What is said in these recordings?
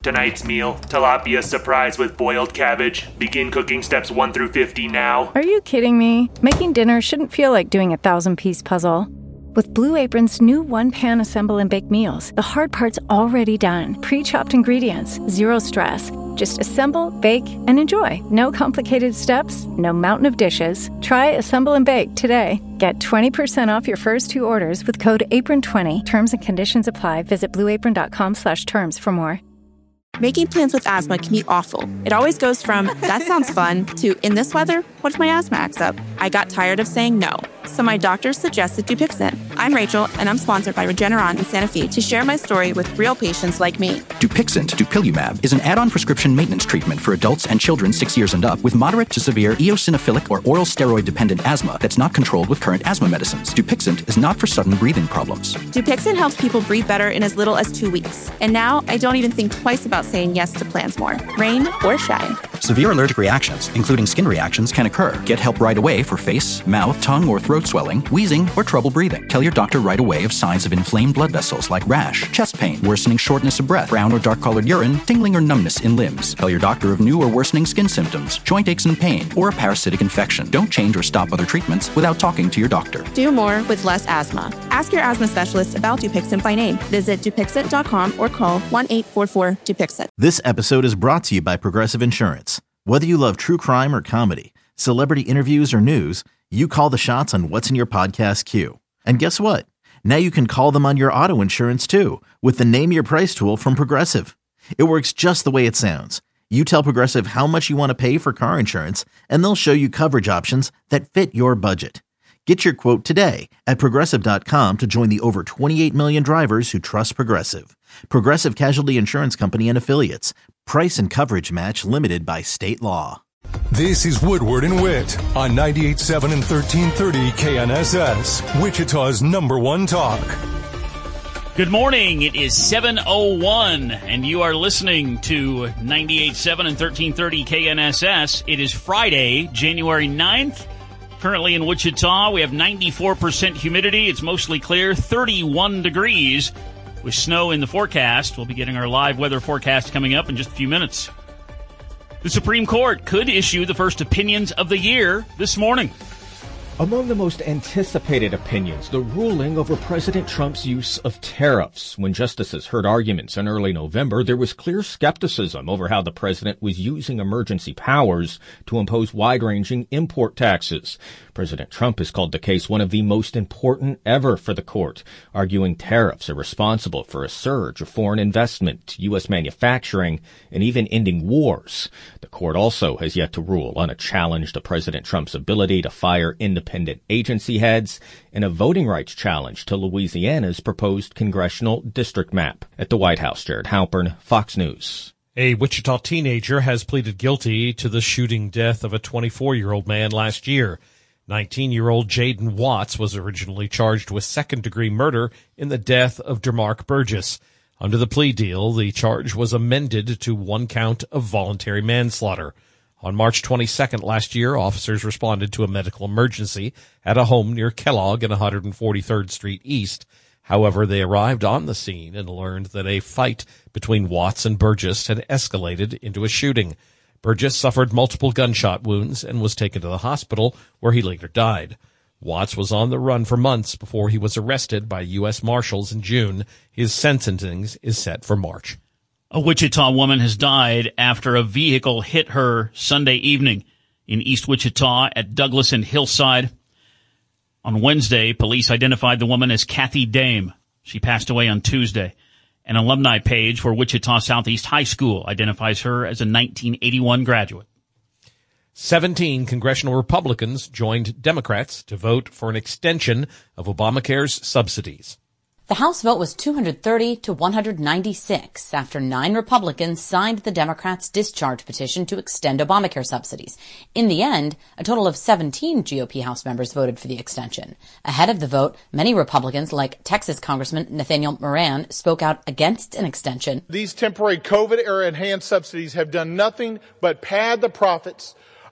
Tonight's meal, tilapia surprise with boiled cabbage. Begin cooking steps 1 through 50 now. Are you kidding me? Making dinner shouldn't feel like doing a 1,000-piece puzzle. With Blue Apron's new one-pan assemble and bake meals, the hard part's already done. Pre-chopped ingredients, zero stress. Just assemble, bake, and enjoy. No complicated steps, no mountain of dishes. Try Assemble and Bake today. Get 20% off your first 2 orders with code APRON20. Terms and conditions apply. Visit blueapron.com/terms for more. Making plans with asthma can be awful. It always goes from, that sounds fun, to, in this weather, what if my asthma acts up? I got tired of saying no, so my doctor suggested Dupixent. I'm Rachel, and I'm sponsored by Regeneron in Santa Fe to share my story with real patients like me. Dupixent, dupilumab, is an add-on prescription maintenance treatment for adults and children 6 years and up with moderate to severe eosinophilic or oral steroid-dependent asthma that's not controlled with current asthma medicines. Dupixent is not for sudden breathing problems. Dupixent helps people breathe better in as little as 2 weeks. And now, I don't even think twice about saying yes to plans more, rain or shine. Severe allergic reactions, including skin reactions, can occur. Get help right away for face, mouth, tongue, or throat swelling, wheezing, or trouble breathing. Tell your doctor right away of signs of inflamed blood vessels like rash, chest pain, worsening shortness of breath, brown or dark-colored urine, tingling or numbness in limbs. Tell your doctor of new or worsening skin symptoms, joint aches and pain, or a parasitic infection. Don't change or stop other treatments without talking to your doctor. Do more with less asthma. Ask your asthma specialist about Dupixent by name. Visit Dupixent.com or call 1-844-DUPIXENT. This episode is brought to you by Progressive Insurance. Whether you love true crime or comedy, celebrity interviews or news, you call the shots on what's in your podcast queue. And guess what? Now you can call them on your auto insurance too with the Name Your Price tool from Progressive. It works just the way it sounds. You tell Progressive how much you want to pay for car insurance, and they'll show you coverage options that fit your budget. Get your quote today at Progressive.com to join the over 28 million drivers who trust Progressive. Progressive Casualty Insurance Company and Affiliates. Price and coverage match limited by state law. This is Woodward and Witt on 98.7 and 1330 KNSS, Wichita's #1 talk. Good morning. It is 7:01, and you are listening to 98.7 and 1330 KNSS. It is Friday, January 9th. Currently in Wichita, we have 94% humidity. It's mostly clear, 31 degrees with snow in the forecast. We'll be getting our live weather forecast coming up in just a few minutes. The Supreme Court could issue the first opinions of the year this morning. Among the most anticipated opinions, the ruling over President Trump's use of tariffs. When justices heard arguments in early November, there was clear skepticism over how the president was using emergency powers to impose wide-ranging import taxes. President Trump has called the case one of the most important ever for the court, arguing tariffs are responsible for a surge of foreign investment, U.S. manufacturing, and even ending wars. The court also has yet to rule on a challenge to President Trump's ability to fire independent agency heads and a voting rights challenge to Louisiana's proposed congressional district map. At the White House, Jared Halpern, Fox News. A Wichita teenager has pleaded guilty to the shooting death of a 24-year-old man last year. 19-year-old Jaden Watts was originally charged with second-degree murder in the death of DeMarc Burgess. Under the plea deal, the charge was amended to 1 count of voluntary manslaughter. On March 22nd last year, officers responded to a medical emergency at a home near Kellogg and 143rd Street East. However, they arrived on the scene and learned that a fight between Watts and Burgess had escalated into a shooting. Burgess suffered multiple gunshot wounds and was taken to the hospital, where he later died. Watts was on the run for months before he was arrested by U.S. Marshals in June. His sentencing is set for March. A Wichita woman has died after a vehicle hit her Sunday evening in East Wichita at Douglas and Hillside. On Wednesday, police identified the woman as Kathy Dame. She passed away on Tuesday. An alumni page for Wichita Southeast High School identifies her as a 1981 graduate. 17 congressional Republicans joined Democrats to vote for an extension of Obamacare's subsidies. The House vote was 230 to 196 after 9 Republicans signed the Democrats' discharge petition to extend Obamacare subsidies. In the end, a total of 17 GOP House members voted for the extension. Ahead of the vote, many Republicans, like Texas Congressman Nathaniel Moran, spoke out against an extension. These temporary COVID-era enhanced subsidies have done nothing but pad the profits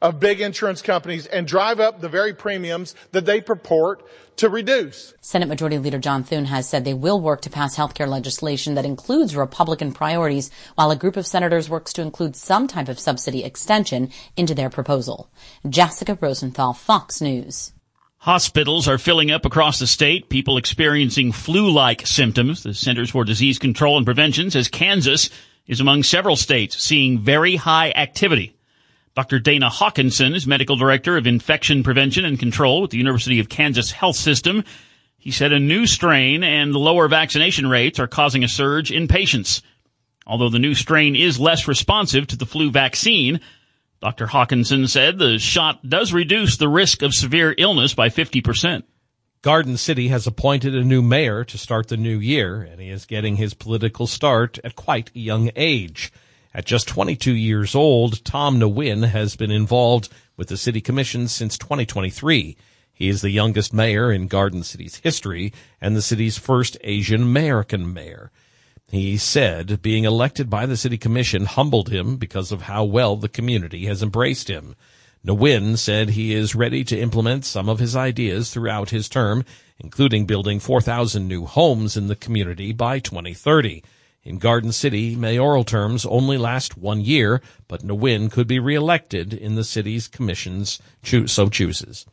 of big insurance companies and drive up the very premiums that they purport to reduce. Senate Majority Leader John Thune has said they will work to pass health care legislation that includes Republican priorities, while a group of senators works to include some type of subsidy extension into their proposal. Jessica Rosenthal, Fox News. Hospitals are filling up across the state, people experiencing flu-like symptoms. The Centers for Disease Control and Prevention says Kansas is among several states seeing very high activity. Dr. Dana Hawkinson is Medical Director of Infection Prevention and Control with the University of Kansas Health System. He said a new strain and the lower vaccination rates are causing a surge in patients. Although the new strain is less responsive to the flu vaccine, Dr. Hawkinson said the shot does reduce the risk of severe illness by 50%. Garden City has appointed a new mayor to start the new year, and he is getting his political start at quite a young age. At just 22 years old, Tom Nguyen has been involved with the city commission since 2023. He is the youngest mayor in Garden City's history and the city's first Asian American mayor. He said being elected by the city commission humbled him because of how well the community has embraced him. Nguyen said he is ready to implement some of his ideas throughout his term, including building 4,000 new homes in the community by 2030. In Garden City, mayoral terms only last 1 year, but Nguyen could be reelected in the city's commissions so chooses.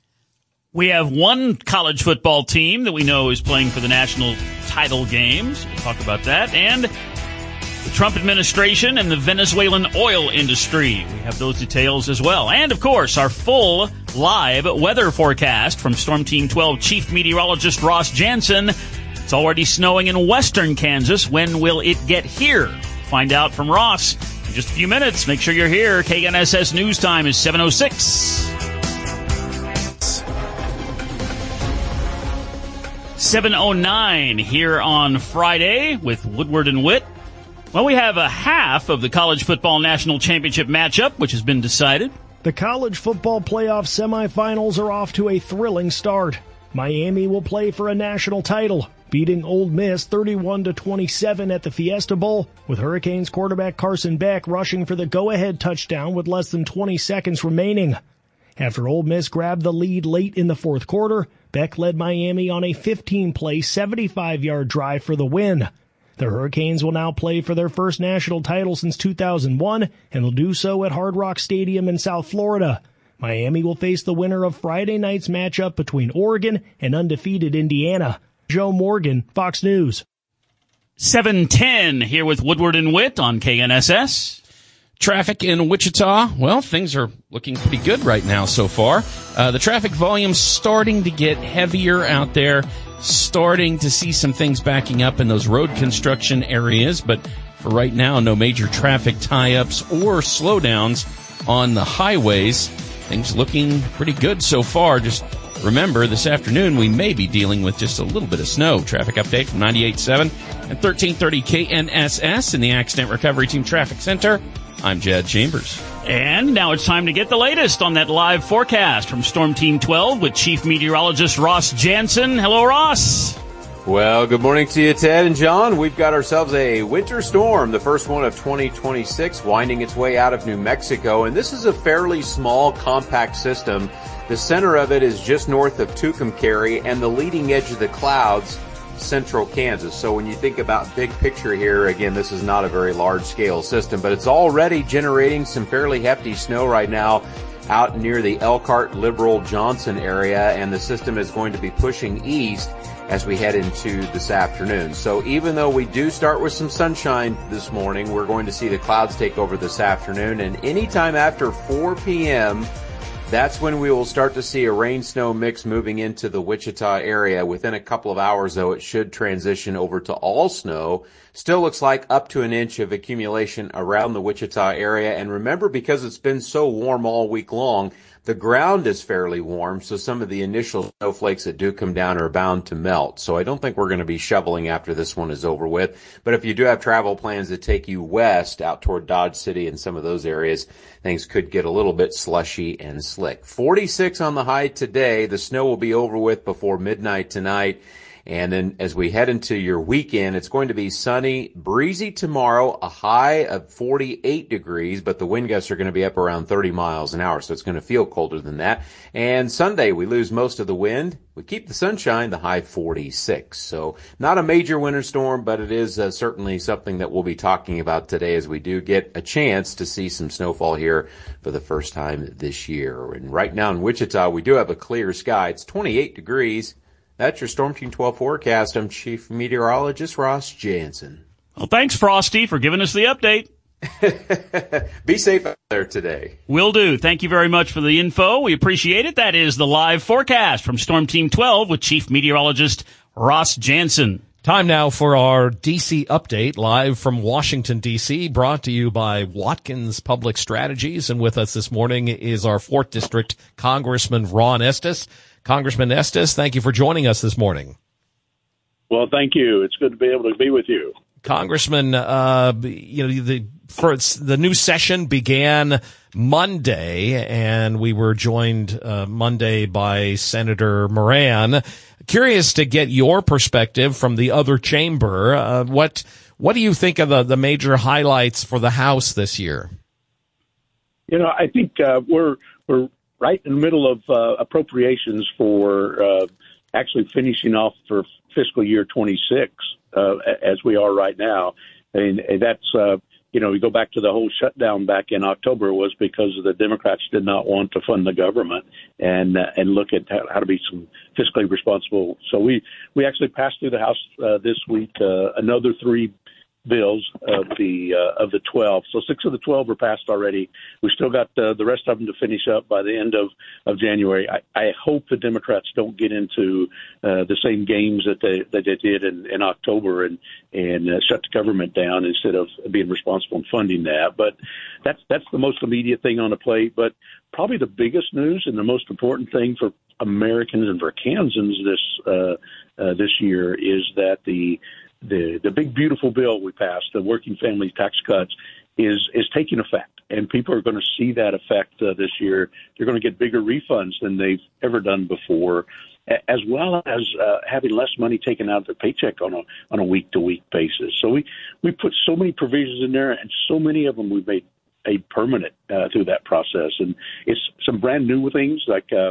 We have one college football team that we know is playing for the national title games. We'll talk about that. And the Trump administration and the Venezuelan oil industry. We have those details as well. And, of course, our full live weather forecast from Storm Team 12 Chief Meteorologist Ross Jansen. It's already snowing in western Kansas. When will it get here? Find out from Ross in just a few minutes. Make sure you're here. KNSS News Time is 7:06. 7:09 here on Friday with Woodward and Witt. Well, we have a half of the College Football National Championship matchup, which has been decided. The College Football Playoff semifinals are off to a thrilling start. Miami will play for a national title, beating Ole Miss 31-27 at the Fiesta Bowl, with Hurricanes quarterback Carson Beck rushing for the go-ahead touchdown with less than 20 seconds remaining. After Ole Miss grabbed the lead late in the fourth quarter, Beck led Miami on a 15-play, 75-yard drive for the win. The Hurricanes will now play for their first national title since 2001, and will do so at Hard Rock Stadium in South Florida. Miami will face the winner of Friday night's matchup between Oregon and undefeated Indiana. Joe Morgan, Fox News. 7:10 here with Woodward and Witt on KNSS. Traffic in Wichita, well, things are looking pretty good right now so far. The traffic volume's starting to get heavier out there, starting to see some things backing up in those road construction areas, but for right now, no major traffic tie-ups or slowdowns on the highways. Things looking pretty good so far. Just remember, this afternoon we may be dealing with just a little bit of snow. Traffic update from 98.7 and 1330 KNSS in the Accident Recovery Team Traffic Center. I'm Jed Chambers. And now it's time to get the latest on that live forecast from Storm Team 12 with Chief Meteorologist Ross Jansen. Hello, Ross. Well, good morning to you, Ted and John. We've got ourselves a winter storm, the first one of 2026, winding its way out of New Mexico. And this is a fairly small, compact system. The center of it is just north of Tucumcari, and the leading edge of the clouds, central Kansas. So when you think about big picture here, again, this is not a very large-scale system, but it's already generating some fairly hefty snow right now out near the Elkhart, Liberal, Johnson area, and the system is going to be pushing east as we head into this afternoon. So even though we do start with some sunshine this morning, we're going to see the clouds take over this afternoon, and anytime after 4 p.m., that's when we will start to see a rain-snow mix moving into the Wichita area. Within a couple of hours, though, it should transition over to all snow. Still looks like up to an inch of accumulation around the Wichita area. And remember, because it's been so warm all week long, the ground is fairly warm, so some of the initial snowflakes that do come down are bound to melt. So I don't think we're going to be shoveling after this one is over with. But if you do have travel plans that take you west out toward Dodge City and some of those areas, things could get a little bit slushy and slick. 46 on the high today. The snow will be over with before midnight tonight. And then as we head into your weekend, it's going to be sunny, breezy tomorrow, a high of 48 degrees, but the wind gusts are going to be up around 30 miles an hour, so it's going to feel colder than that. And Sunday, we lose most of the wind. We keep the sunshine, the high 46. So not a major winter storm, but it is certainly something that we'll be talking about today as we do get a chance to see some snowfall here for the first time this year. And right now in Wichita, we do have a clear sky. It's 28 degrees. That's your Storm Team 12 forecast. I'm Chief Meteorologist Ross Jansen. Well, thanks, Frosty, for giving us the update. Be safe out there today. Will do. Thank you very much for the info. We appreciate it. That is the live forecast from Storm Team 12 with Chief Meteorologist Ross Jansen. Time now for our D.C. update, live from Washington, D.C., brought to you by Watkins Public Strategies. And with us this morning is our 4th District Congressman Ron Estes. Congressman Estes, thank you for joining us this morning. Well, thank you. It's good to be able to be with you. Congressman, the new session began Monday, and we were joined Monday by Senator Moran. Curious to get your perspective from the other chamber. What do you think of the major highlights for the House this year? I think we're right in the middle of appropriations for actually finishing off for fiscal year 26 as we are right now. And that's, we go back to the whole shutdown back in October was because the Democrats did not want to fund the government and look at how to be some fiscally responsible. So we actually passed through the House this week another 3 bills of the 12. So 6 of the 12 are passed already. We still got the rest of them to finish up by the end of January. I hope the Democrats don't get into the same games that they did in October and shut the government down instead of being responsible in funding that. But that's the most immediate thing on the plate. But probably the biggest news and the most important thing for Americans and for Kansans this year is that the big beautiful bill we passed, the working family tax cuts, is taking effect, and people are going to see that effect this year. They're going to get bigger refunds than they've ever done before, as well as having less money taken out of their paycheck on a week to week basis. So we put so many provisions in there, and so many of them we've made a permanent through that process, and it's some brand new things like a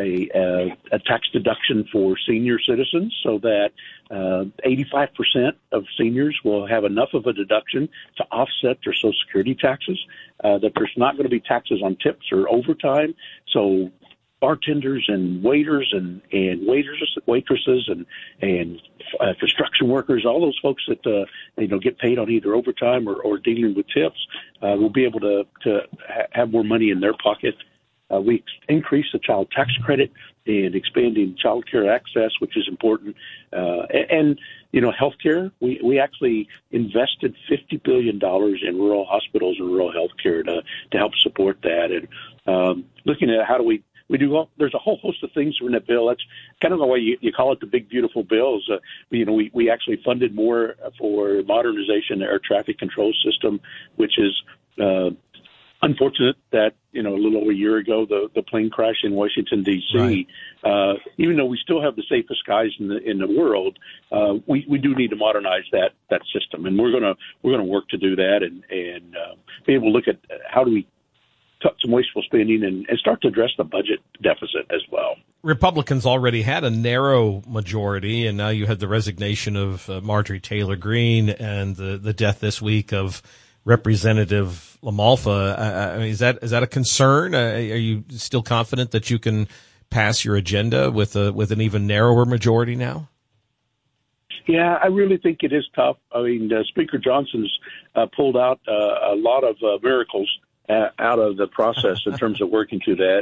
tax deduction for senior citizens so that 85% of seniors will have enough of a deduction to offset their Social Security taxes, that there's not going to be taxes on tips or overtime. So bartenders and waiters and waitresses and construction workers, all those folks that get paid on either overtime or dealing with tips, will be able to have more money in their pocket. We increased the child tax credit and expanding child care access, which is important. And healthcare, we actually invested $50 billion in rural hospitals and rural healthcare to help support that. And looking at how do we do there's a whole host of things in that bill. That's kind of the way you call it the big, beautiful bills. We actually funded more for modernization of the air traffic control system, which is unfortunate that, a little over a year ago, the plane crash in Washington, D.C., right. Even though we still have the safest skies in the world, we do need to modernize that system. And we're gonna work to do that and be able to look at how do we cut some wasteful spending and start to address the budget deficit as well. Republicans already had a narrow majority, and now you had the resignation of Marjorie Taylor Greene and the death this week of Representative LaMalfa. Is that a concern? Are you still confident that you can pass your agenda with an even narrower majority now? Yeah, I really think it is tough. I mean, Speaker Johnson's pulled out a lot of miracles out of the process in terms of working through that.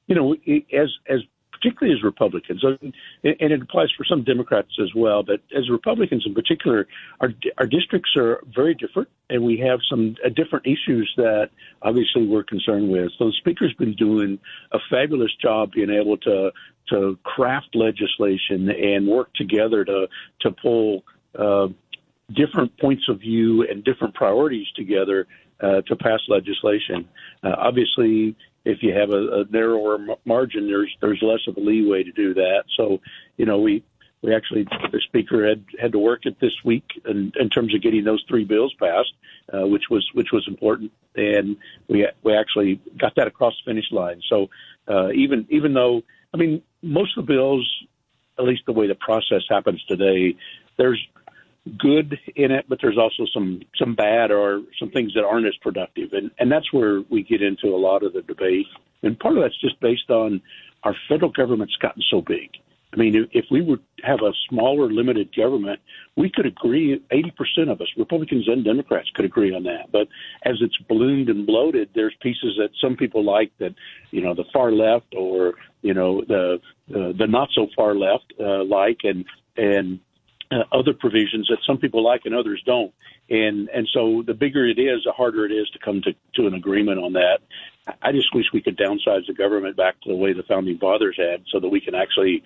As particularly as Republicans, and it applies for some Democrats as well, but as Republicans in particular, our districts are very different, and we have some different issues that obviously we're concerned with. So the Speaker's been doing a fabulous job being able to craft legislation and work together to pull different points of view and different priorities together to pass legislation. Obviously, if you have a narrower margin, there's less of a leeway to do that. So, we the speaker had to work it this week in terms of getting those 3 bills passed, which was important, and we actually got that across the finish line. So even though, I mean, most of the bills, at least the way the process happens today, there's good in it, but there's also some bad or some things that aren't as productive, and that's where we get into a lot of the debate. And part of that's just based on our federal government's gotten so big. I mean, if we would have a smaller, limited government, we could agree, 80% of us, Republicans and Democrats, could agree on that. But as it's ballooned and bloated, there's pieces that some people like that, the far left or, the not so far left like, and other provisions that some people like and others don't. And so the bigger it is, the harder it is to come to an agreement on that. I just wish we could downsize the government back to the way the Founding Fathers had so that we can actually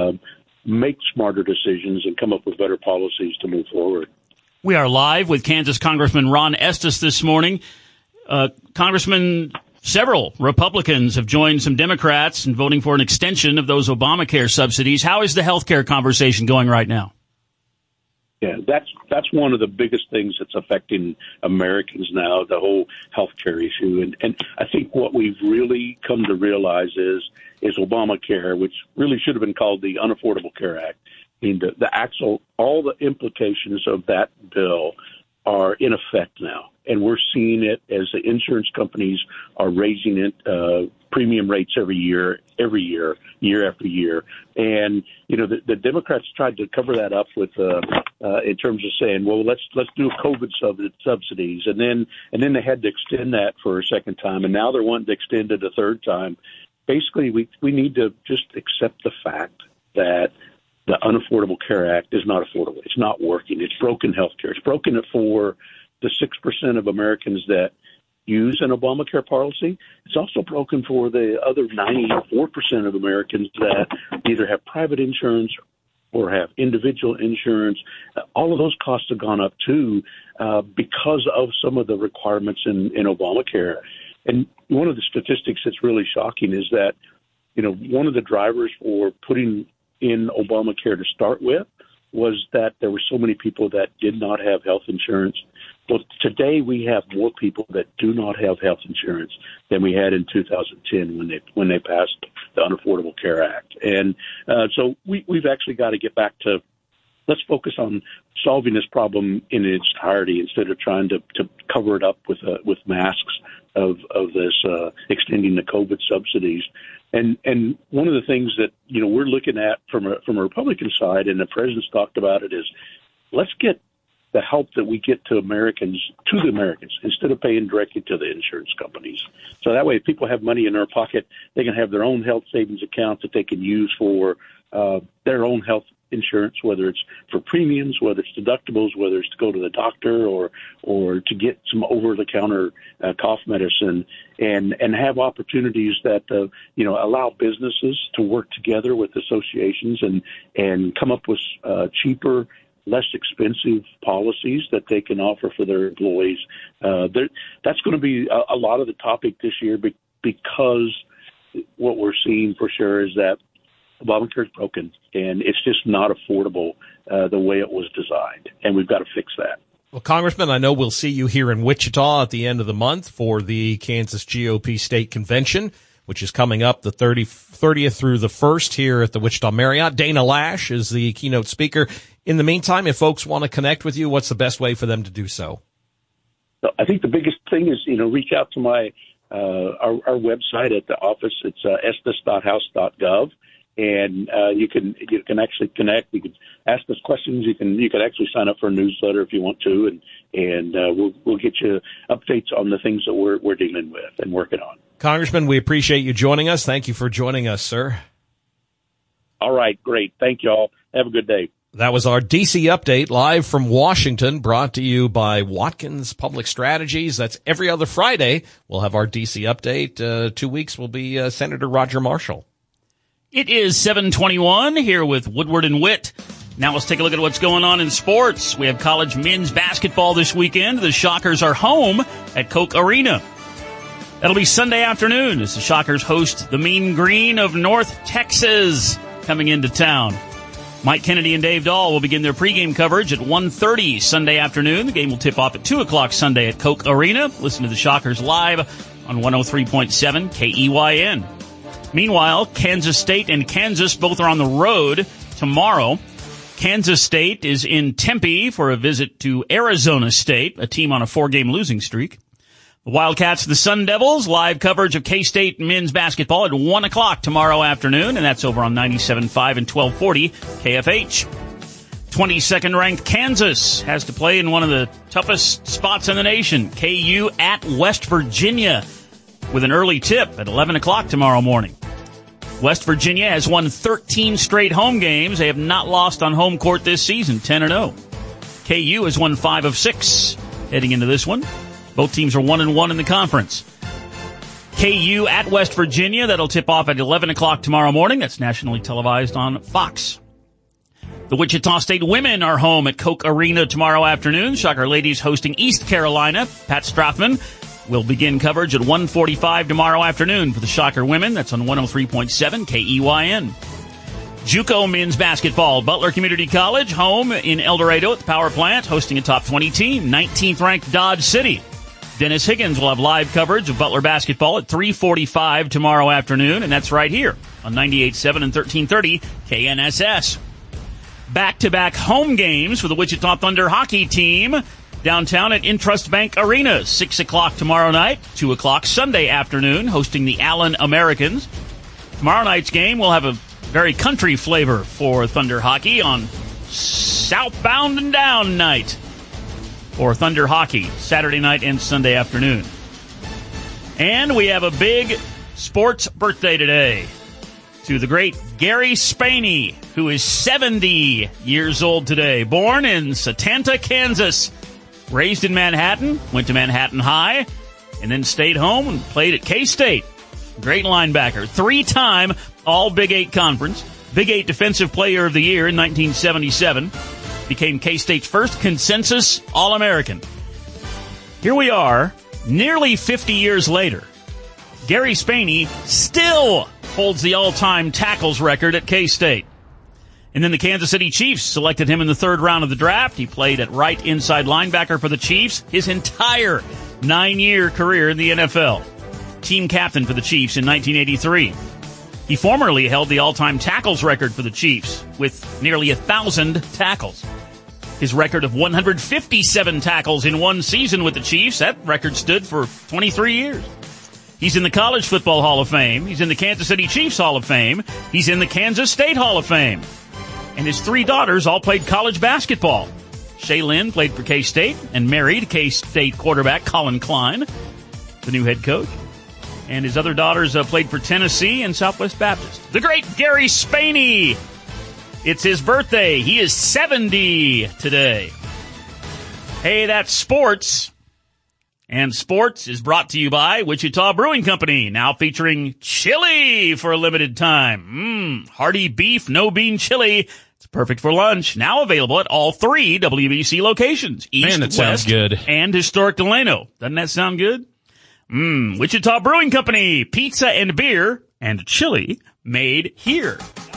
make smarter decisions and come up with better policies to move forward. We are live with Kansas Congressman Ron Estes this morning. Congressman, several Republicans have joined some Democrats in voting for an extension of those Obamacare subsidies. How is the health care conversation going right now? Yeah, that's one of the biggest things that's affecting Americans now, the whole healthcare issue. And I think what we've really come to realize is Obamacare, which really should have been called the Unaffordable Care Act. I mean, all the implications of that bill are in effect now. And we're seeing it as the insurance companies are raising it, premium rates every year after year. And, the Democrats tried to cover that up with, in terms of saying, well, let's do COVID subsidies. And then they had to extend that for a second time. And now they're wanting to extend it a third time. Basically, we need to just accept the fact that the Unaffordable Care Act is not affordable. It's not working. It's broken health care. It's broken it for the 6% of Americans that use an Obamacare policy. It's also broken for the other 94% of Americans that either have private insurance or have individual insurance. All of those costs have gone up, too, because of some of the requirements in Obamacare. And one of the statistics that's really shocking is that, one of the drivers for putting in Obamacare to start with was that there were so many people that did not have health insurance. Well, today we have more people that do not have health insurance than we had in 2010 when they passed the Unaffordable Care Act. And so we've actually got to get back to, let's focus on solving this problem in its entirety instead of trying to cover it up with masks of this extending the COVID subsidies. And one of the things that we're looking at from a Republican side, and the president's talked about it, is let's get the help that we get to the Americans instead of paying directly to the insurance companies. So that way, if people have money in their pocket, they can have their own health savings account that they can use for their own health insurance, whether it's for premiums, whether it's deductibles, whether it's to go to the doctor or to get some over-the-counter cough medicine, and have opportunities that allow businesses to work together with associations and come up with cheaper, less expensive policies that they can offer for their employees. That's going to be a lot of the topic this year because what we're seeing for sure is that Obamacare is broken, and it's just not affordable the way it was designed, and we've got to fix that. Well, Congressman, I know we'll see you here in Wichita at the end of the month for the Kansas GOP State Convention, which is coming up the 30th through the 1st here at the Wichita Marriott. Dana Lash is the keynote speaker. In the meantime, if folks want to connect with you, what's the best way for them to do so? I think the biggest thing is, reach out to my our website at the office. It's estes.house.gov. And you can actually connect. You can ask us questions. You can actually sign up for a newsletter if you want to, and we'll get you updates on the things that we're dealing with and working on. Congressman, we appreciate you joining us. Thank you for joining us, sir. All right, great. Thank you all. Have a good day. That was our DC update live from Washington, brought to you by Watkins Public Strategies. That's every other Friday. We'll have our DC update. 2 weeks will be Senator Roger Marshall. It is 7:21 here with Woodward and Witt. Now let's take a look at what's going on in sports. We have college men's basketball this weekend. The Shockers are home at Koch Arena. That'll be Sunday afternoon as the Shockers host the Mean Green of North Texas coming into town. Mike Kennedy and Dave Dahl will begin their pregame coverage at 1:30 Sunday afternoon. The game will tip off at 2 o'clock Sunday at Koch Arena. Listen to the Shockers live on 103.7 KEYN. Meanwhile, Kansas State and Kansas both are on the road tomorrow. Kansas State is in Tempe for a visit to Arizona State, a team on a 4-game losing streak. The Wildcats and the Sun Devils, live coverage of K-State men's basketball at 1 o'clock tomorrow afternoon, and that's over on 97.5 and 1240 KFH. 22nd ranked Kansas has to play in one of the toughest spots in the nation, KU at West Virginia, with an early tip at 11 o'clock tomorrow morning. West Virginia has won 13 straight home games. They have not lost on home court this season, 10-0. KU has won 5 of 6 heading into this one. Both teams are 1-1 in the conference. KU at West Virginia, that'll tip off at 11 o'clock tomorrow morning. That's nationally televised on Fox. The Wichita State women are home at Koch Arena tomorrow afternoon. Shocker ladies hosting East Carolina. Pat Strothman will begin coverage at 1:45 tomorrow afternoon for the Shocker women. That's on 103.7 KEYN. JUCO men's basketball. Butler Community College home in El Dorado at the Power Plant, hosting a top 20 team, 19th ranked Dodge City. Dennis Higgins will have live coverage of Butler basketball at 3:45 tomorrow afternoon, and that's right here on 98.7 and 1330 KNSS. Back-to-back home games for the Wichita Thunder hockey team downtown at Intrust Bank Arena. 6 o'clock tomorrow night, 2 o'clock Sunday afternoon, hosting the Allen Americans. Tomorrow night's game will have a very country flavor for Thunder hockey on Southbound and Down night. Or Thunder hockey, Saturday night and Sunday afternoon. And we have a big sports birthday today to the great Gary Spaney, who is 70 years old today. Born in Satanta, Kansas. Raised in Manhattan, went to Manhattan High, and then stayed home and played at K-State. Great linebacker. 3-time All-Big 8 Conference. Big 8 Defensive Player of the Year in 1977. Became K-State's first consensus All-American. Here we are, nearly 50 years later. Gary Spaney still holds the all-time tackles record at K-State. And then the Kansas City Chiefs selected him in the 3rd round of the draft. He played at right inside linebacker for the Chiefs his entire 9-year career in the NFL. Team captain for the Chiefs in 1983. He formerly held the all-time tackles record for the Chiefs with nearly 1,000 tackles. His record of 157 tackles in one season with the Chiefs, that record stood for 23 years. He's in the College Football Hall of Fame. He's in the Kansas City Chiefs Hall of Fame. He's in the Kansas State Hall of Fame. And his 3 daughters all played college basketball. Shaylin played for K-State and married K-State quarterback Colin Klein, the new head coach. And his other daughters played for Tennessee and Southwest Baptist. The great Gary Spaney. It's his birthday. He is 70 today. Hey, that's sports. And sports is brought to you by Wichita Brewing Company, now featuring chili for a limited time. Hearty beef, no bean chili. It's perfect for lunch. Now available at all 3 WBC locations. East, Man, that sounds West, good. and Historic Delano. Doesn't that sound good? Wichita Brewing Company, pizza and beer and chili made here.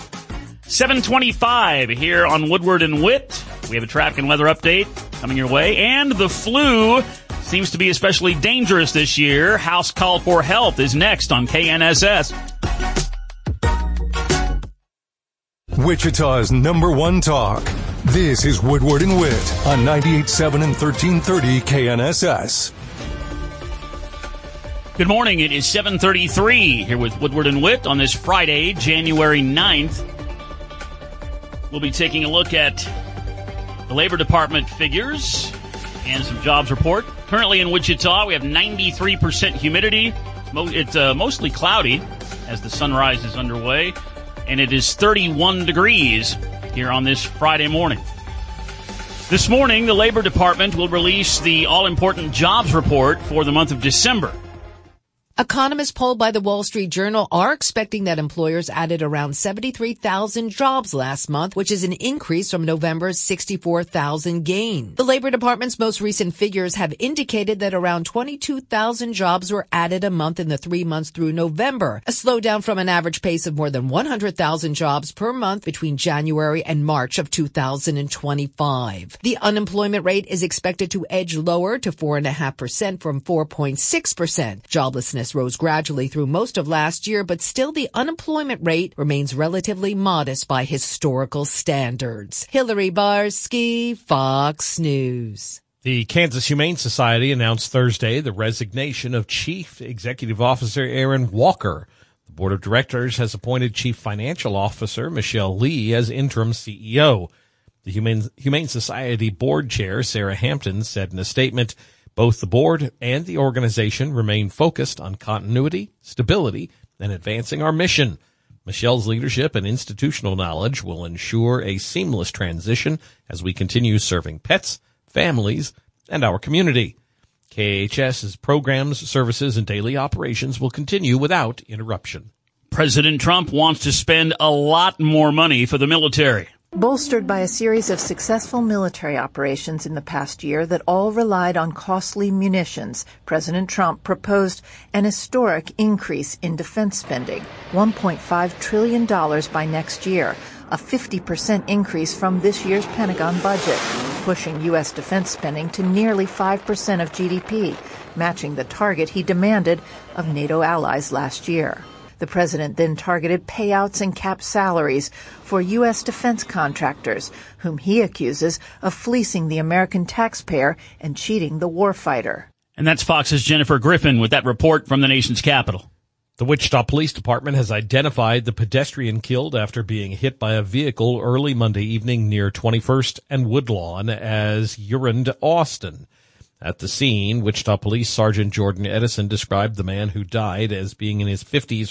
7:25 here on Woodward and Witt. We have a traffic and weather update coming your way. And the flu seems to be especially dangerous this year. House Call for Health is next on KNSS. Wichita's #1 talk. This is Woodward and Witt on 98.7 and 1330 KNSS. Good morning. It is 7:33 here with Woodward and Witt on this Friday, January 9th. We'll be taking a look at the Labor Department figures and some jobs report. Currently in Wichita, we have 93% humidity. It's mostly cloudy as the sunrise is underway, and it is 31 degrees here on this Friday morning. This morning, the Labor Department will release the all-important jobs report for the month of December. Economists polled by the Wall Street Journal are expecting that employers added around 73,000 jobs last month, which is an increase from November's 64,000 gain. The Labor Department's most recent figures have indicated that around 22,000 jobs were added a month in the 3 months through November, a slowdown from an average pace of more than 100,000 jobs per month between January and March of 2025. The unemployment rate is expected to edge lower to 4.5% from 4.6%. Joblessness rose gradually through most of last year, but still the unemployment rate remains relatively modest by historical standards. Hillary Barsky, Fox News. The Kansas Humane Society announced Thursday the resignation of Chief Executive Officer Aaron Walker. The board of directors has appointed Chief Financial Officer Michelle Lee as interim CEO. The Humane Society board chair, Sarah Hampton, said in a statement, both the board and the organization remain focused on continuity, stability, and advancing our mission. Michelle's leadership and institutional knowledge will ensure a seamless transition as we continue serving pets, families, and our community. KHS's programs, services, and daily operations will continue without interruption. President Trump wants to spend a lot more money for the military. Bolstered by a series of successful military operations in the past year that all relied on costly munitions, President Trump proposed an historic increase in defense spending, $1.5 trillion by next year, a 50% increase from this year's Pentagon budget, pushing U.S. defense spending to nearly 5% of GDP, matching the target he demanded of NATO allies last year. The president then targeted payouts and capped salaries for U.S. defense contractors, whom he accuses of fleecing the American taxpayer and cheating the warfighter. And that's Fox's Jennifer Griffin with that report from the nation's capital. The Wichita Police Department has identified the pedestrian killed after being hit by a vehicle early Monday evening near 21st and Woodlawn as Urand Austin. At the scene, Wichita Police Sergeant Jordan Edison described the man who died as being in his 50s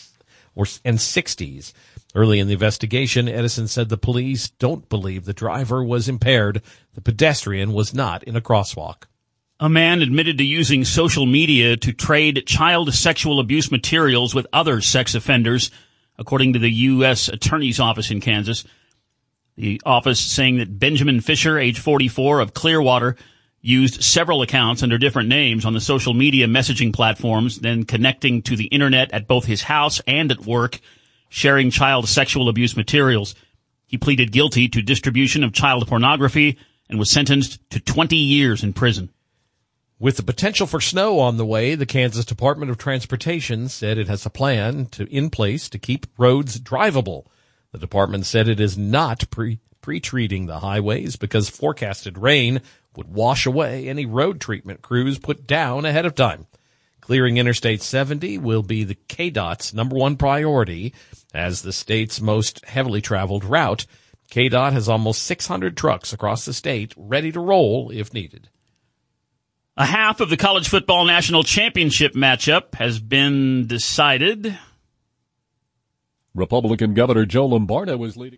and 60s. Early in the investigation, Edison said the police don't believe the driver was impaired. The pedestrian was not in a crosswalk. A man admitted to using social media to trade child sexual abuse materials with other sex offenders, according to the U.S. Attorney's Office in Kansas. The office saying that Benjamin Fisher, age 44, of Clearwater, used several accounts under different names on the social media messaging platforms, then connecting to the internet at both his house and at work, sharing child sexual abuse materials. He pleaded guilty to distribution of child pornography and was sentenced to 20 years in prison. With the potential for snow on the way, the Kansas Department of Transportation said it has a plan in place to keep roads drivable. The department said it is not pre-treating the highways because forecasted rain would wash away any road treatment crews put down ahead of time. Clearing Interstate 70 will be the KDOT's number one priority as the state's most heavily traveled route. KDOT has almost 600 trucks across the state ready to roll if needed. A half of the college football national championship matchup has been decided. Republican Governor Joe Lombardo was leading.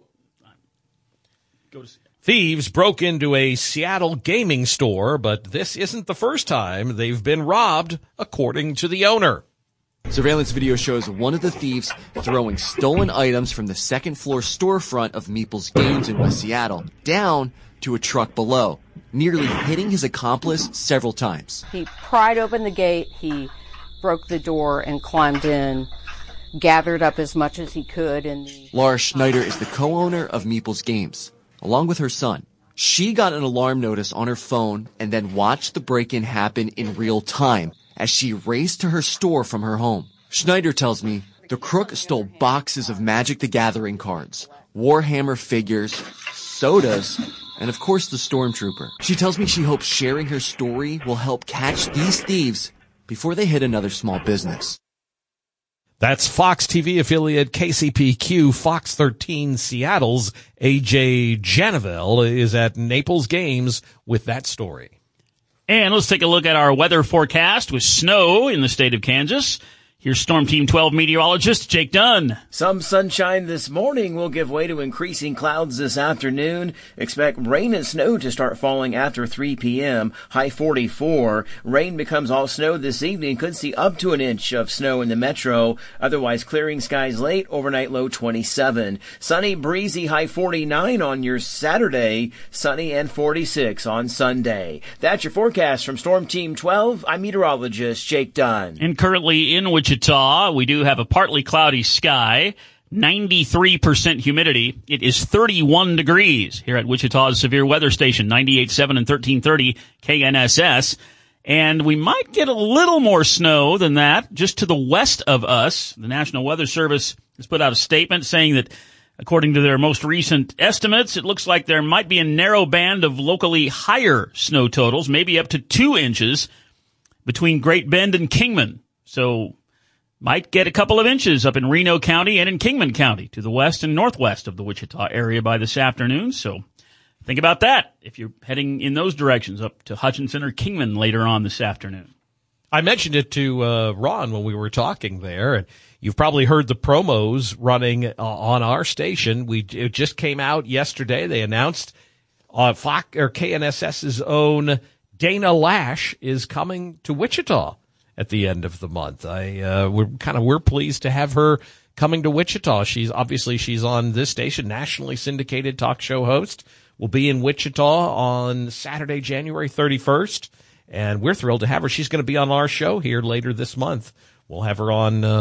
Thieves broke into a Seattle gaming store, but this isn't the first time they've been robbed, according to the owner. Surveillance video shows one of the thieves throwing stolen items from the second-floor storefront of Meeple's Games in West Seattle down to a truck below, nearly hitting his accomplice several times. He pried open the gate, he broke the door and climbed in, gathered up as much as he could. Laura Schneider is the co-owner of Meeple's Games, along with her son. She got an alarm notice on her phone and then watched the break-in happen in real time as she raced to her store from her home. Schneider tells me the crook stole boxes of Magic the Gathering cards, Warhammer figures, sodas, and of course the Stormtrooper. She tells me she hopes sharing her story will help catch these thieves before they hit another small business. That's Fox TV affiliate KCPQ Fox 13 Seattle's AJ Janavel is at Naples Games with that story. And let's take a look at our weather forecast with snow in the state of Kansas. Here's Storm Team 12 meteorologist Jake Dunn. Some sunshine this morning will give way to increasing clouds this afternoon. Expect rain and snow to start falling after 3 p.m. High 44. Rain becomes all snow this evening. Could see up to an inch of snow in the metro. Otherwise clearing skies late. Overnight low 27. Sunny, breezy, high 49 on your Saturday. Sunny and 46 on Sunday. That's your forecast from Storm Team 12. I'm meteorologist Jake Dunn. And currently in Wichita, we do have a partly cloudy sky, 93% humidity. It is 31 degrees here at Wichita's Severe Weather Station, 98.7 and 1330 KNSS. And we might get a little more snow than that just to the west of us. The National Weather Service has put out a statement saying that, according to their most recent estimates, it looks like there might be a narrow band of locally higher snow totals, maybe up to 2 inches between Great Bend and Kingman. So might get a couple of inches up in Reno County and in Kingman County to the west and northwest of the Wichita area by this afternoon. So think about that if you're heading in those directions up to Hutchinson or Kingman later on this afternoon. I mentioned it to Ron when we were talking there, and you've probably heard the promos running on our station. It just came out yesterday. They announced Fox or KNSS's own Dana Lash is coming to Wichita at the end of the month. We're pleased to have her coming to Wichita. She's on this station, nationally syndicated talk show host. Will be in Wichita on Saturday, January 31st, and we're thrilled to have her. She's going to be on our show here later this month. We'll have her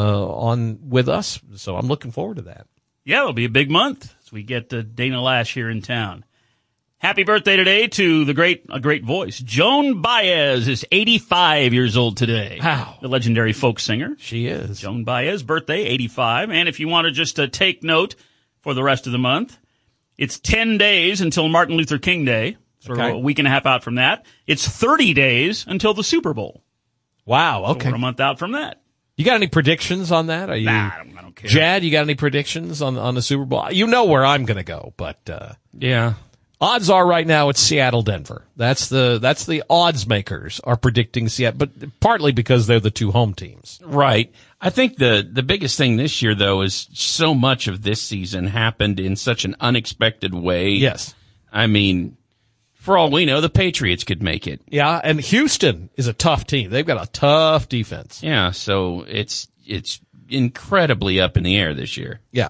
on with us, so I'm looking forward to that. Yeah, it'll be a big month as we get Dana Lash here in town. Happy birthday today to a great voice. Joan Baez is 85 years old today. Wow. The legendary folk singer. She is. Joan Baez, birthday, 85. And if you want to just take note for the rest of the month, it's 10 days until Martin Luther King Day. So a week and a half out from that. It's 30 days until the Super Bowl. Wow, okay. So we're a month out from that. You got any predictions on that? Nah, I don't care. Jad, you got any predictions on the Super Bowl? You know where I'm going to go, but yeah. Odds are right now it's Seattle, Denver. That's the odds makers are predicting Seattle, but partly because they're the two home teams. Right. I think the biggest thing this year, though, is so much of this season happened in such an unexpected way. Yes. I mean, for all we know, the Patriots could make it. Yeah, and Houston is a tough team. They've got a tough defense. Yeah, so it's incredibly up in the air this year. Yeah,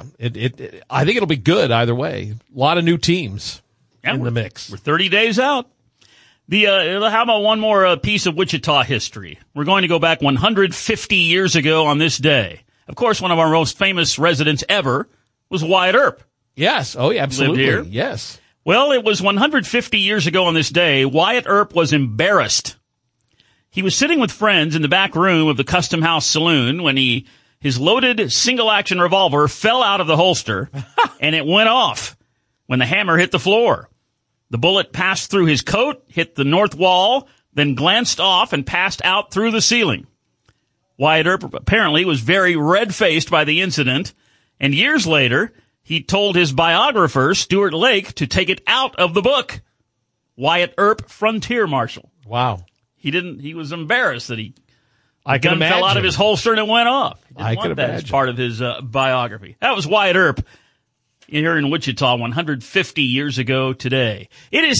I think it'll be good either way. A lot of new teams. In the mix. We're 30 days out. How about one more piece of Wichita history? We're going to go back 150 years ago on this day. Of course, one of our most famous residents ever was Wyatt Earp. Yes. Oh, yeah, absolutely. Lived here. Yes. Well, it was 150 years ago on this day. Wyatt Earp was embarrassed. He was sitting with friends in the back room of the Custom House Saloon when his loaded single-action revolver fell out of the holster, and it went off when the hammer hit the floor. The bullet passed through his coat, hit the north wall, then glanced off and passed out through the ceiling. Wyatt Earp apparently was very red-faced by the incident, and years later, he told his biographer, Stuart Lake, to take it out of the book. Wyatt Earp, Frontier Marshal. Wow. He was embarrassed that the gun fell out of his holster and it went off. He didn't want that imagine. as part of his biography. That was Wyatt Earp. Here in Wichita 150 years ago today. It is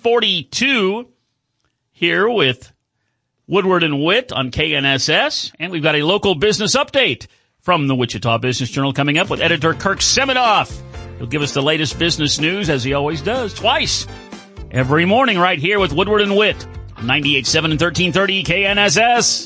7:42 here with Woodward and Witt on KNSS, and we've got a local business update from the Wichita Business Journal coming up with editor Kirk Seminoff. He'll give us the latest business news, as he always does, twice every morning right here with Woodward and Witt on 98.7 and 1330 KNSS.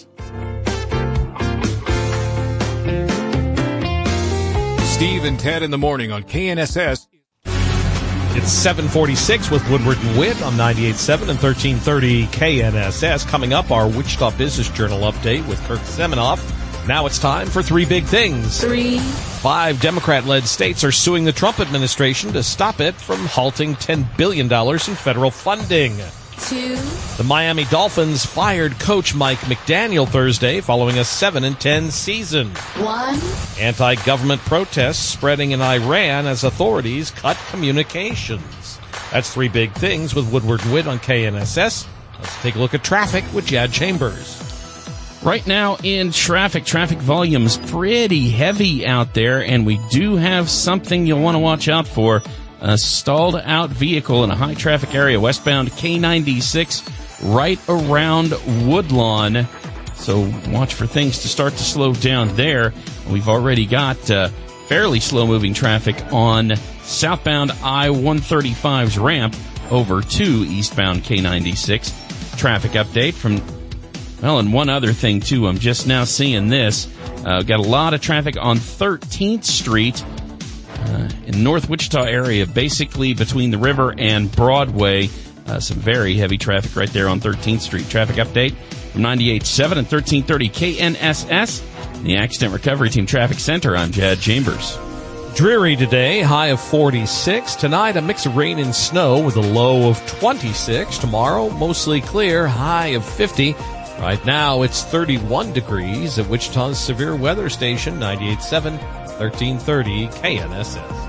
Steve and Ted in the morning on KNSS. It's 7:46 with Woodward and Witt on 98.7 and 1330 KNSS. Coming up, our Wichita Business Journal update with Kirk Seminoff. Now it's time for three big things. 5 Democrat-led states are suing the Trump administration to stop it from halting $10 billion in federal funding. 2. The Miami Dolphins fired coach Mike McDaniel Thursday following a 7-10 season. 1. Anti-government protests spreading in Iran as authorities cut communications. That's three big things with Woodward and Witt on KNSS. Let's take a look at traffic with Jad Chambers. Right now in traffic volume's pretty heavy out there, and we do have something you'll want to watch out for. A stalled out vehicle in a high traffic area westbound K96 right around Woodlawn. So watch for things to start to slow down there. We've already got fairly slow-moving traffic on southbound I-135's ramp over to eastbound K96. Traffic update from, well, and one other thing, too. I'm just now seeing this. Got a lot of traffic on 13th Street in North Wichita area, basically between the river and Broadway. Some very heavy traffic right there on 13th Street. Traffic update from 98.7 and 1330 KNSS, the Accident Recovery Team Traffic Center. I'm Jad Chambers. Dreary today, high of 46. Tonight, a mix of rain and snow with a low of 26. Tomorrow, mostly clear, high of 50. Right now, it's 31 degrees at Wichita's Severe Weather Station, 98.7, 1330 KNSS.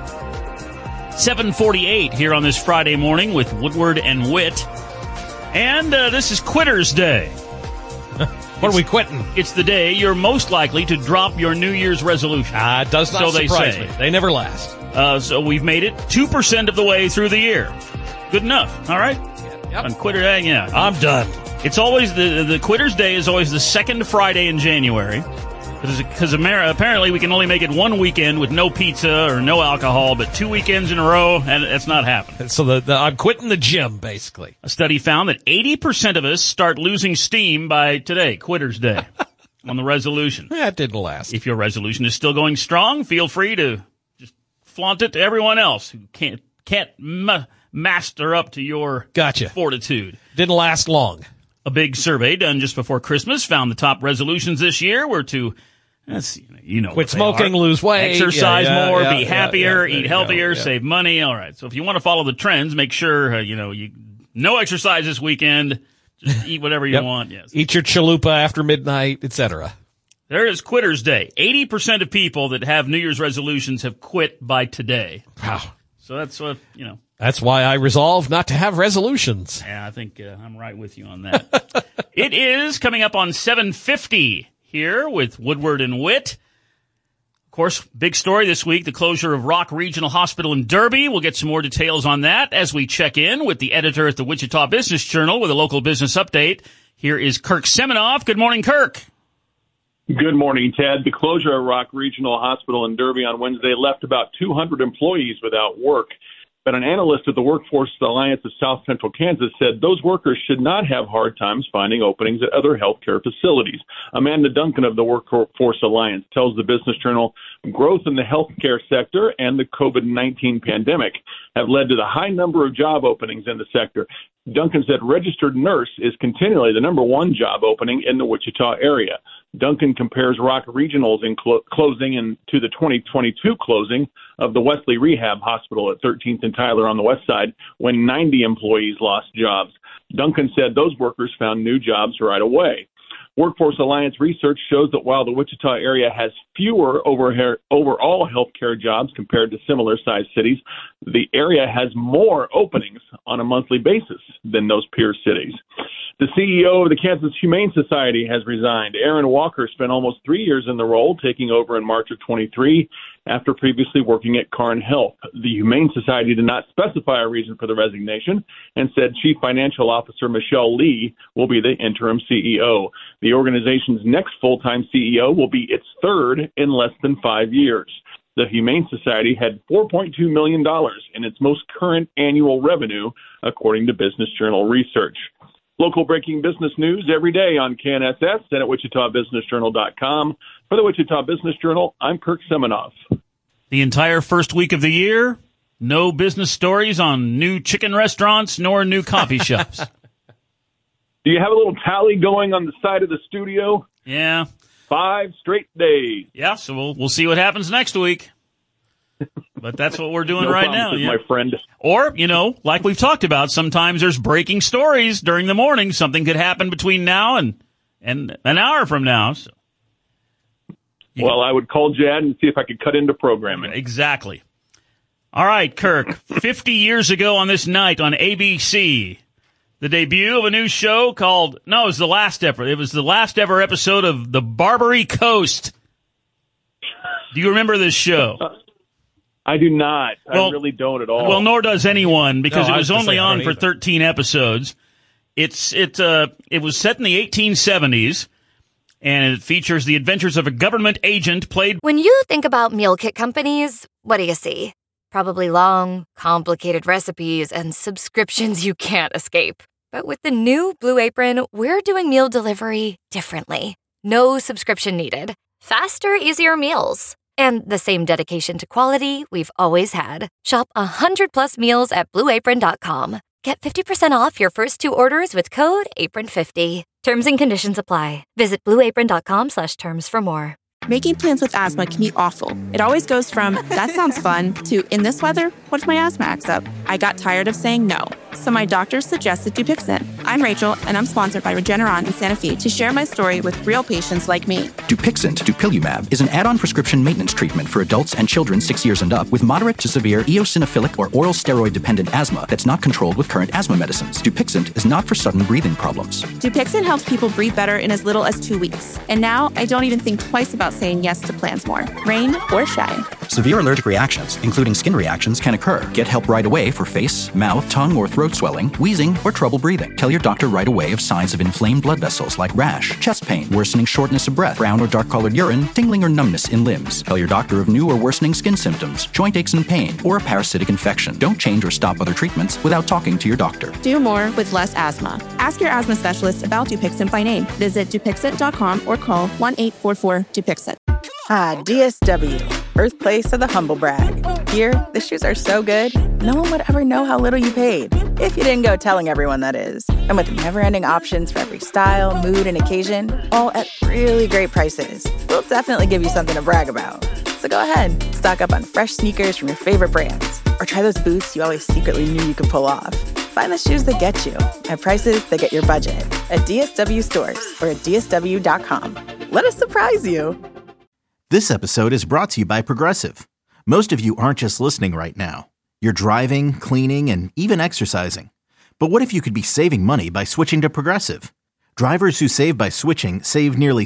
7:48 here on this Friday morning with Woodward and Witt. And this is Quitter's Day. What are we quitting? It's the day you're most likely to drop your New Year's resolution. It does not surprise me. They never last. So we've made it 2% of the way through the year. Good enough. All right? Yep. On Quitter Day, yeah. I'm done. It's always the Quitter's Day is always the second Friday in January. Because apparently we can only make it one weekend with no pizza or no alcohol, but 2 weekends in a row, and it's not happening. So I'm quitting the gym, basically. A study found that 80% of us start losing steam by today, Quitter's Day, on the resolution. That didn't last. If your resolution is still going strong, feel free to just flaunt it to everyone else who can't master up to your fortitude. Didn't last long. A big survey done just before Christmas found the top resolutions this year were to, quit smoking, lose weight, exercise more, be happier, eat healthier, save money. All right. So if you want to follow the trends, make sure, no exercise this weekend. Just eat whatever you want. Yes. Eat your chalupa after midnight, etc. There is Quitter's Day. 80% of people that have New Year's resolutions have quit by today. Wow. So that's what, That's why I resolved not to have resolutions. Yeah, I think I'm right with you on that. It is coming up on 7:50 here with Woodward and Witt. Of course, big story this week, the closure of Rock Regional Hospital in Derby. We'll get some more details on that as we check in with the editor at the Wichita Business Journal with a local business update. Here is Kirk Seminoff. Good morning, Kirk. Good morning, Ted. The closure of Rock Regional Hospital in Derby on Wednesday left about 200 employees without work. But an analyst at the Workforce Alliance of South Central Kansas said those workers should not have hard times finding openings at other healthcare facilities. Amanda Duncan of the Workforce Alliance tells the Business Journal growth in the healthcare sector and the COVID-19 pandemic have led to the high number of job openings in the sector. Duncan said registered nurse is continually the number one job opening in the Wichita area. Duncan compares Rock Regional's closing to the 2022 closing of the Wesley Rehab Hospital at 13th and Tyler on the west side when 90 employees lost jobs. Duncan said those workers found new jobs right away. Workforce Alliance research shows that while the Wichita area has fewer overall healthcare jobs compared to similar-sized cities, the area has more openings on a monthly basis than those peer cities. The CEO of the Kansas Humane Society has resigned. Aaron Walker spent almost 3 years in the role, taking over in March of 23 after previously working at Carn Health. The Humane Society did not specify a reason for the resignation and said Chief Financial Officer Michelle Lee will be the interim CEO. The organization's next full-time CEO will be its third in less than 5 years. The Humane Society had $4.2 million in its most current annual revenue, according to Business Journal research. Local breaking business news every day on KNSS and at WichitaBusinessJournal.com. For the Wichita Business Journal, I'm Kirk Seminoff. The entire first week of the year, no business stories on new chicken restaurants nor new coffee shops. Do you have a little tally going on the side of the studio? Yeah. 5 straight days. Yeah, so we'll see what happens next week. But that's what we're doing no right now. Yeah. My friend. Or, like we've talked about, sometimes there's breaking stories during the morning. Something could happen between now and an hour from now. So. Well, I would call Jad and see if I could cut into programming. Exactly. All right, Kirk. 50 years ago on this night on ABC, The debut of a new show called, no, it was the last ever episode of The Barbary Coast. Do you remember this show? I do not. Well, I really don't at all. Well, nor does anyone, because No, it was only on for either. 13 episodes. It was set in the 1870s, and it features the adventures of a government agent played. When you think about meal kit companies, what do you see? Probably long, complicated recipes and subscriptions you can't escape. But with the new Blue Apron, we're doing meal delivery differently. No subscription needed. Faster, easier meals. And the same dedication to quality we've always had. Shop 100+ meals at BlueApron.com. Get 50% off your first 2 orders with code APRON50. Terms and conditions apply. Visit BlueApron.com/terms for more. Making plans with asthma can be awful. It always goes from, that sounds fun, to, in this weather, what if my asthma acts up? I got tired of saying no, so my doctor suggested Dupixent. I'm Rachel, and I'm sponsored by Regeneron in Santa Fe to share my story with real patients like me. Dupixent, dupilumab, is an add-on prescription maintenance treatment for adults and children 6 years and up with moderate to severe eosinophilic or oral steroid-dependent asthma that's not controlled with current asthma medicines. Dupixent is not for sudden breathing problems. Dupixent helps people breathe better in as little as 2 weeks. And now I don't even think twice about saying yes to plans more, rain or shine. Severe allergic reactions, including skin reactions, can occur. Get help right away for face, mouth, tongue, or throat swelling, wheezing, or trouble breathing. Tell your doctor right away of signs of inflamed blood vessels like rash, chest pain, worsening shortness of breath, brown or dark-colored urine, tingling or numbness in limbs. Tell your doctor of new or worsening skin symptoms, joint aches and pain, or a parasitic infection. Don't change or stop other treatments without talking to your doctor. Do more with less asthma. Ask your asthma specialist about Dupixent by name. Visit Dupixent.com or call 1-844-DUPIXENT. Ah, DSW, birthplace of the humble brag. Here, the shoes are so good, no one would ever know how little you paid. If you didn't go telling everyone, that is. And with never-ending options for every style, mood, and occasion, all at really great prices, we'll definitely give you something to brag about. So go ahead, stock up on fresh sneakers from your favorite brands, or try those boots you always secretly knew you could pull off. Find the shoes that get you at prices that get your budget at DSW stores or at DSW.com. Let us surprise you. This episode is brought to you by Progressive. Most of you aren't just listening right now. You're driving, cleaning, and even exercising. But what if you could be saving money by switching to Progressive? Drivers who save by switching save nearly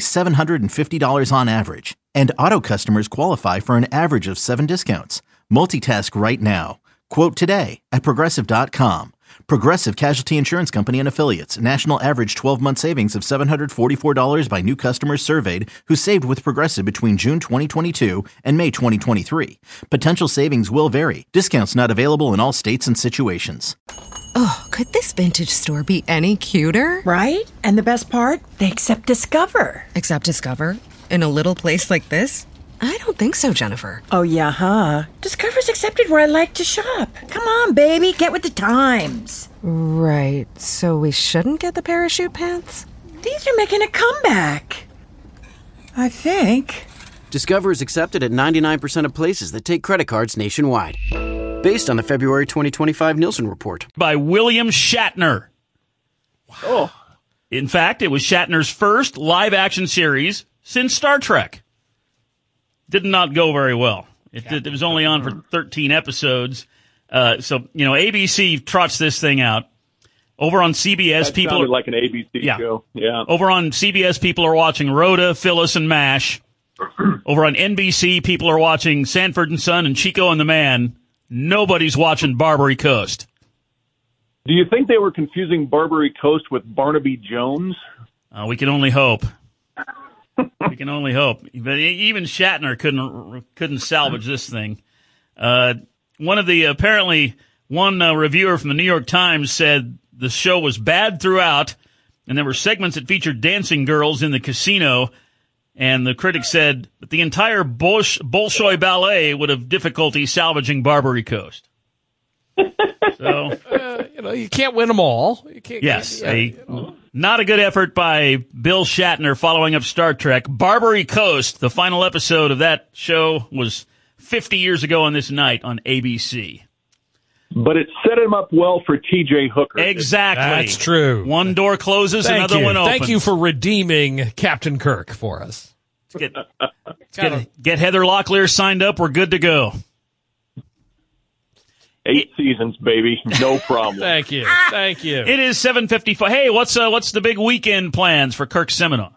$750 on average. And auto customers qualify for an average of 7 discounts. Multitask right now. Quote today at Progressive.com. Progressive Casualty Insurance Company and Affiliates. National average 12-month savings of $744 by new customers surveyed who saved with Progressive between June 2022 and May 2023. Potential savings will vary. Discounts not available in all states and situations. Oh, could this vintage store be any cuter? Right? And the best part? They accept Discover. Accept Discover? In a little place like this? I don't think so, Jennifer. Oh, yeah, huh? Discover's accepted where I like to shop. Come on, baby, get with the times. Right, so we shouldn't get the parachute pants? These are making a comeback. I think. Discover is accepted at 99% of places that take credit cards nationwide. Based on the February 2025 Nielsen report. By William Shatner. Wow. Oh. In fact, it was Shatner's first live-action series since Star Trek. Did not go very well. It was only on for 13 episodes. So, ABC trots this thing out. Over on CBS, that people sounded like an ABC show. Yeah. Over on CBS, people are watching Rhoda, Phyllis, and MASH. Over on NBC, people are watching Sanford and Son and Chico and the Man. Nobody's watching Barbary Coast. Do you think they were confusing Barbary Coast with Barnaby Jones? We can only hope. We can only hope. But even Shatner couldn't salvage this thing. One reviewer from the New York Times said the show was bad throughout, and there were segments that featured dancing girls in the casino. And the critic said that the entire Bolshoi Ballet would have difficulty salvaging Barbary Coast. So, you can't win them all. You can't. Yes, not a good effort by Bill Shatner following up Star Trek. Barbary Coast, the final episode of that show was 50 years ago on this night on ABC. But it set him up well for T.J. Hooker. Exactly. That's true. One door closes, another one opens. Thank you for redeeming Captain Kirk for us. Get Heather Locklear signed up. We're good to go. 8 seasons, baby. No problem. Thank you. Thank you. It is 7:55. Hey, what's the big weekend plans for Kirk Seminoff?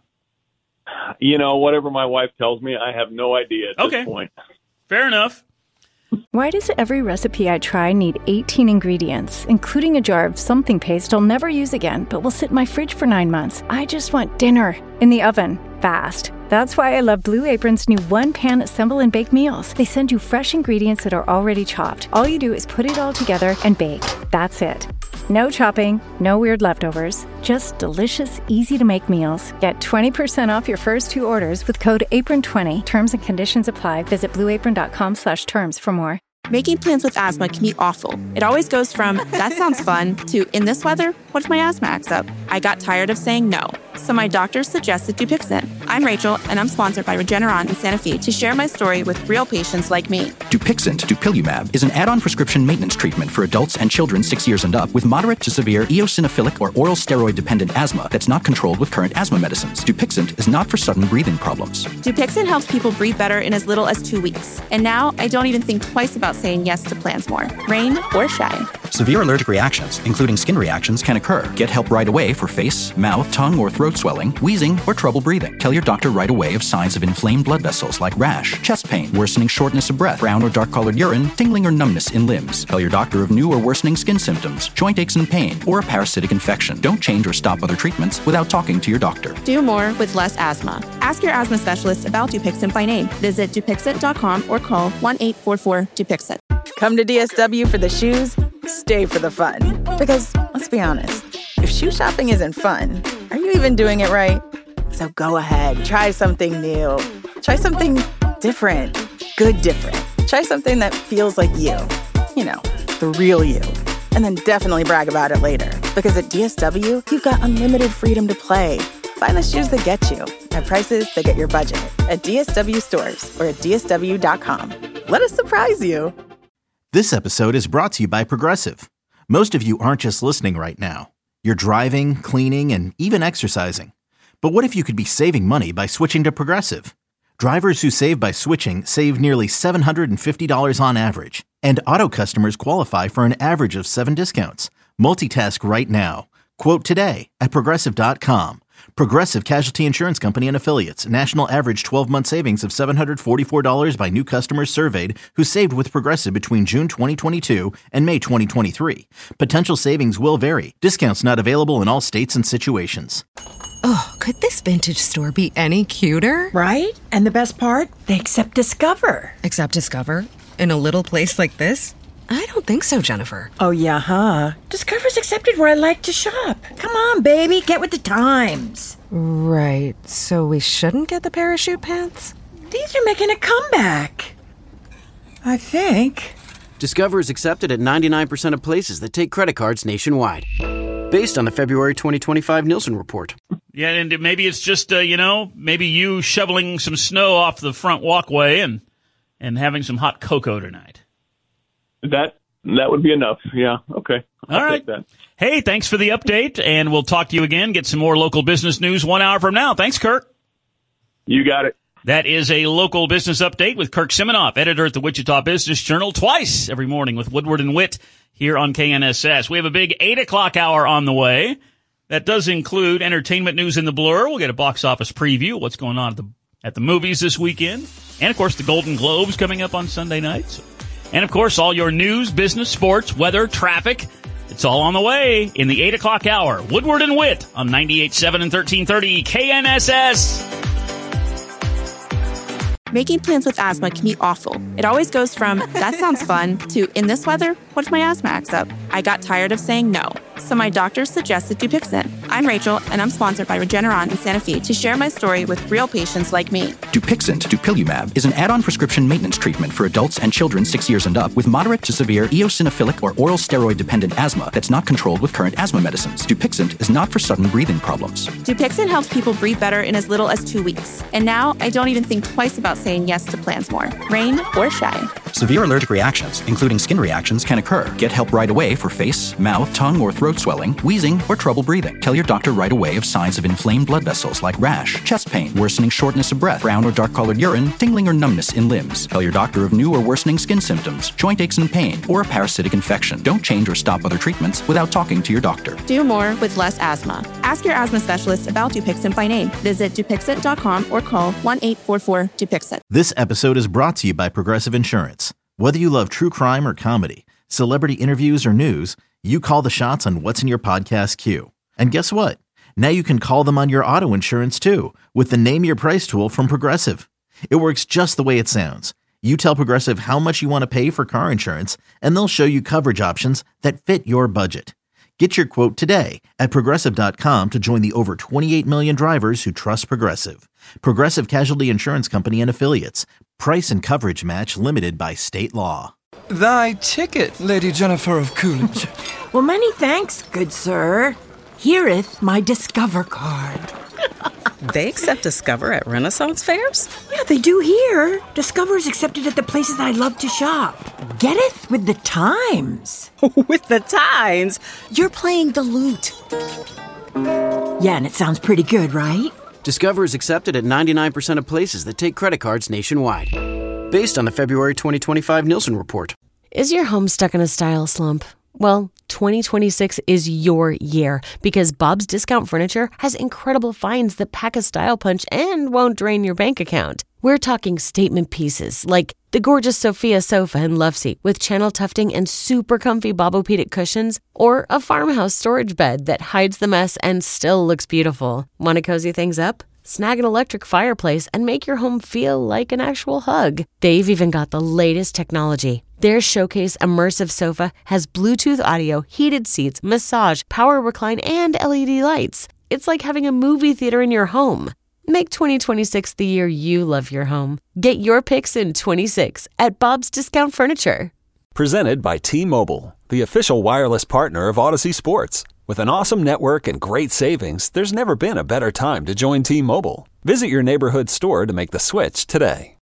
Whatever my wife tells me, I have no idea at this point. Fair enough. Why does every recipe I try need 18 ingredients, including a jar of something paste I'll never use again, but will sit in my fridge for 9 months? I just want dinner in the oven, fast. That's why I love Blue Apron's new one-pan assemble and bake meals. They send you fresh ingredients that are already chopped. All you do is put it all together and bake. That's it. No chopping, no weird leftovers, just delicious, easy-to-make meals. Get 20% off your first 2 orders with code APRON20. Terms and conditions apply. Visit blueapron.com/terms for more. Making plans with asthma can be awful. It always goes from, that sounds fun, to, in this weather, what if my asthma acts up? I got tired of saying no, so my doctor suggested Dupixent. I'm Rachel, and I'm sponsored by Regeneron in Santa Fe to share my story with real patients like me. Dupixent, dupilumab, is an add-on prescription maintenance treatment for adults and children 6 years and up with moderate to severe eosinophilic or oral steroid-dependent asthma that's not controlled with current asthma medicines. Dupixent is not for sudden breathing problems. Dupixent helps people breathe better in as little as 2 weeks. And now I don't even think twice about saying yes to plans more, rain or shine. Severe allergic reactions, including skin reactions, can occur. Get help right away for face, mouth, tongue, or throat swelling, wheezing, or trouble breathing. Tell your doctor right away of signs of inflamed blood vessels like rash, chest pain, worsening shortness of breath, brown or dark-colored urine, tingling or numbness in limbs. Tell your doctor of new or worsening skin symptoms, joint aches and pain, or a parasitic infection. Don't change or stop other treatments without talking to your doctor. Do more with less asthma. Ask your asthma specialist about Dupixent by name. Visit Dupixent.com or call 1-844-DUPIXENT. Come to DSW for the shoes, stay for the fun. Because, let's be honest, if shoe shopping isn't fun, are you even doing it right? So go ahead, try something new. Try something different. Good different. Try something that feels like you. The real you. And then definitely brag about it later. Because at DSW, you've got unlimited freedom to play. Find the shoes that get you at prices that get your budget at DSW stores or at DSW.com. Let us surprise you. This episode is brought to you by Progressive. Most of you aren't just listening right now. You're driving, cleaning, and even exercising. But what if you could be saving money by switching to Progressive? Drivers who save by switching save nearly $750 on average. And auto customers qualify for an average of 7 discounts. Multitask right now. Quote today at Progressive.com. Progressive Casualty Insurance Company and Affiliates. National average 12-month savings of $744 by new customers surveyed who saved with Progressive between June 2022 and May 2023. Potential savings will vary. Discounts not available in all states and situations. Oh, could this vintage store be any cuter? Right? And the best part? They accept Discover. Accept Discover? In a little place like this? I don't think so, Jennifer. Oh, yeah, huh? Discover's accepted where I like to shop. Come on, baby, get with the times. Right, so we shouldn't get the parachute pants? These are making a comeback. I think. Discover is accepted at 99% of places that take credit cards nationwide. Based on the February 2025 Nielsen report. Yeah, and maybe it's just, maybe you shoveling some snow off the front walkway and having some hot cocoa tonight. That would be enough. Yeah. Okay. All right. That. Hey, thanks for the update, and we'll talk to you again. Get some more local business news 1 hour from now. Thanks, Kirk. You got it. That is a local business update with Kirk Seminoff, editor at the Wichita Business Journal, twice every morning with Woodward and Witt here on KNSS. We have a big 8 o'clock hour on the way. That does include entertainment news in the blur. We'll get a box office preview, what's going on at the movies this weekend. And, of course, the Golden Globes coming up on Sunday nights. And, of course, all your news, business, sports, weather, traffic. It's all on the way in the 8 o'clock hour. Woodward and Witt on 98.7 and 1330 KNSS. Making plans with asthma can be awful. It always goes from, that sounds fun, to, in this weather, what if my asthma acts up? I got tired of saying no, so my doctor suggested Dupixent. I'm Rachel, and I'm sponsored by Regeneron in Santa Fe to share my story with real patients like me. Dupixent, dupilumab, is an add-on prescription maintenance treatment for adults and children 6 years and up with moderate to severe eosinophilic or oral steroid-dependent asthma that's not controlled with current asthma medicines. Dupixent is not for sudden breathing problems. Dupixent helps people breathe better in as little as 2 weeks. And now I don't even think twice about saying yes to plans more, rain or shine. Severe allergic reactions, including skin reactions, can occur. Get help right away for face, mouth, tongue, or throat swelling, wheezing, or trouble breathing. Tell your doctor right away of signs of inflamed blood vessels like rash, chest pain, worsening shortness of breath, brown or dark-colored urine, tingling or numbness in limbs. Tell your doctor of new or worsening skin symptoms, joint aches and pain, or a parasitic infection. Don't change or stop other treatments without talking to your doctor. Do more with less asthma. Ask your asthma specialist about Dupixent by name. Visit Dupixent.com or call 1-844-DUPIXENT. This episode is brought to you by Progressive Insurance. Whether you love true crime or comedy, celebrity interviews or news, you call the shots on what's in your podcast queue. And guess what? Now you can call them on your auto insurance too with the Name Your Price tool from Progressive. It works just the way it sounds. You tell Progressive how much you want to pay for car insurance, and they'll show you coverage options that fit your budget. Get your quote today at Progressive.com to join the over 28 million drivers who trust Progressive. Progressive Casualty Insurance Company and Affiliates. Price and coverage match limited by state law. Thy ticket, Lady Jennifer of Coolidge. Well, many thanks, good sir. Here'th my Discover card. They accept Discover at Renaissance fairs? Yeah, they do here. Discover's accepted at the places I love to shop. Getteth with the times. With the times? You're playing the lute. Yeah, and it sounds pretty good, right? Discover is accepted at 99% of places that take credit cards nationwide. Based on the February 2025 Nielsen report. Is your home stuck in a style slump? Well, 2026 is your year because Bob's Discount Furniture has incredible finds that pack a style punch and won't drain your bank account. We're talking statement pieces like the gorgeous Sophia sofa and love seat with channel tufting and super comfy Bobopedic cushions, or a farmhouse storage bed that hides the mess and still looks beautiful. Want to cozy things up? Snag an electric fireplace and make your home feel like an actual hug. They've even got the latest technology. Their Showcase Immersive Sofa has Bluetooth audio, heated seats, massage, power recline, and LED lights. It's like having a movie theater in your home. Make 2026 the year you love your home. Get your picks in 26 at Bob's Discount Furniture. Presented by T-Mobile, the official wireless partner of Odyssey Sports. With an awesome network and great savings, there's never been a better time to join T-Mobile. Visit your neighborhood store to make the switch today.